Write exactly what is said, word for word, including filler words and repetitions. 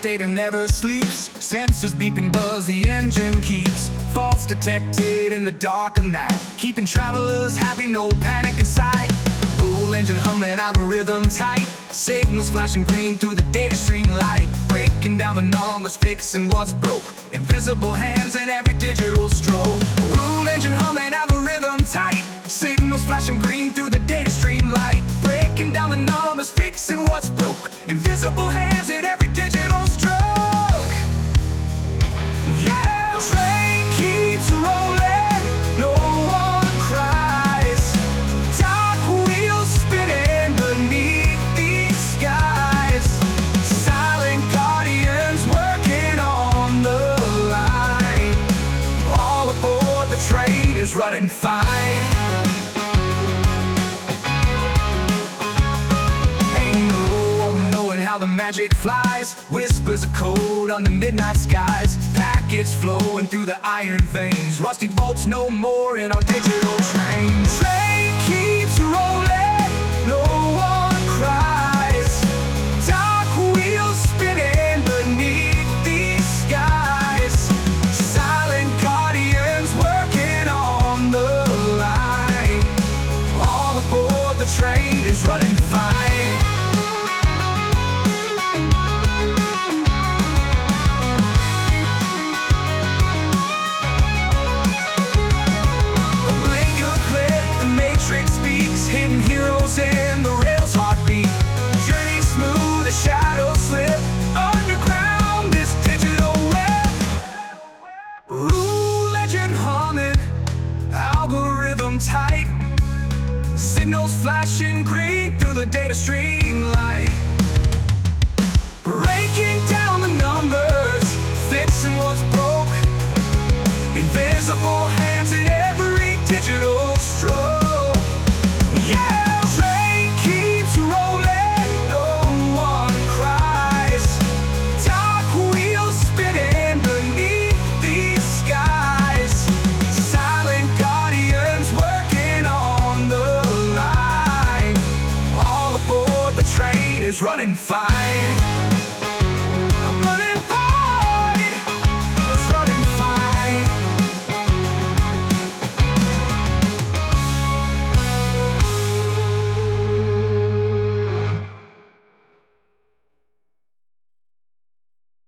data never sleeps. Sensors beeping buzz, the engine keeps. Faults detected in the dark of night, keeping travelers happy, no panic in sight. Rule engine humming, algorithm tight. Signals flashing green through the data stream light. Breaking down the numbers, fixing what's broke. Invisible hands in every digital stroke. Rule engine humming, algorithm tight. Signals flashing green through the data stream light. Breaking down the numbers, fixing what's broke. Invisible hands in every digital stroke. Yeah, train keeps rolling, no one cries. Dark wheels spinning beneath these skies. Silent guardians working on the line. All aboard, the train is running fine. How the magic flies, whispers of code on the midnight skies. Packets flowing through the iron veins. Rusty bolts no more in our digital train. Train keeps rolling, no one cries. Dark wheels spinning beneath these skies. Silent guardians working on the line. All aboard, the train is running fine. Hidden heroes in the rails heartbeat. Journey smooth, the shadows slip. Underground, this digital web. Rule legend humming, algorithm tight. Signals flashing green through the data stream light.